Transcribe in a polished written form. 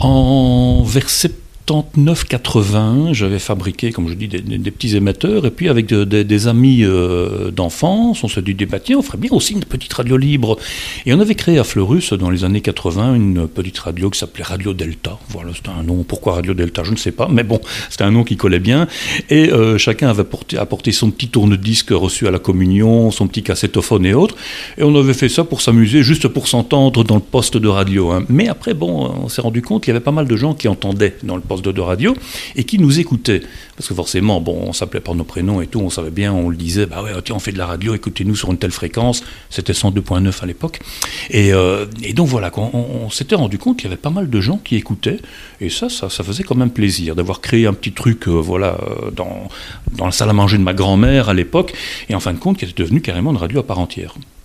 Vers 79-80, j'avais fabriqué, comme je dis, des petits émetteurs, et puis avec des amis d'enfance, on s'est dit, bah, tiens, on ferait bien aussi une petite radio libre. Et on avait créé à Fleurus, dans les années 80, une petite radio qui s'appelait Radio Delta. Voilà, c'était un nom. Pourquoi Radio Delta, je ne sais pas, mais bon, c'était un nom qui collait bien. Et chacun avait apporté son petit tourne-disque reçu à la communion, son petit cassettophone et autres. Et on avait fait ça pour s'amuser, juste pour s'entendre dans le poste de radio, hein. Mais après, bon, on s'est rendu compte qu'il y avait pas mal de gens qui entendaient dans le poste de radio et qui nous écoutaient, parce que forcément, bon, on s'appelait par nos prénoms et tout, on savait bien, on le disait, bah ouais, tiens, on fait de la radio, écoutez-nous sur une telle fréquence, c'était 102.9 à l'époque, et donc voilà, on s'était rendu compte qu'il y avait pas mal de gens qui écoutaient, et ça faisait quand même plaisir d'avoir créé un petit truc, dans la salle à manger de ma grand-mère à l'époque, et en fin de compte, qui était devenu carrément une radio à part entière.